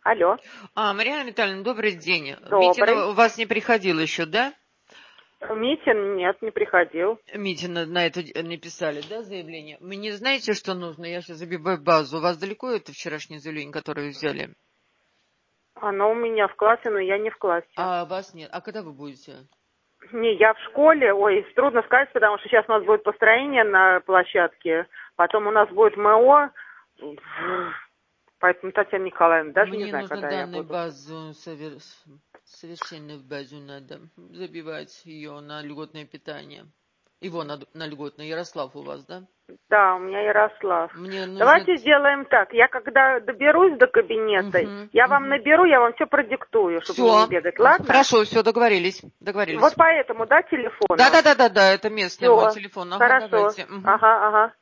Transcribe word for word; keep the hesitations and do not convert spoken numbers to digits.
Алло. А, Марьяна Витальевна, добрый день. Добрый. Митина у вас не приходил еще, да? Митин нет, не приходил. Митина на это не писали, да, заявление? Мне знаете, что нужно? Я сейчас забиваю базу. У вас далеко это вчерашнее заявление, которое взяли? Оно у меня в классе, но я не в классе. А вас нет. А когда вы будете? Не, я в школе. Ой, трудно сказать, потому что сейчас у нас будет построение на площадке. Потом у нас будет МО. Поэтому, Татьяна Николаевна, даже Мне не знаю, нужно когда я данную буду. базу, совер... совершенно в базу надо забивать ее на льготное питание. Его на, на льготное. Ярослав у вас, да? Да, у меня Ярослав. Мне нужно... Давайте сделаем так. Я когда доберусь до кабинета, Угу, я угу. вам наберу, я вам все продиктую, чтобы Все. мне не бегать. Ладно? Хорошо, все, договорились. Договорились. Вот по этому, да, телефону? Да, да, да, да, да, это местный мой Все. телефон. Ага, Хорошо. давайте. Угу. Ага, ага.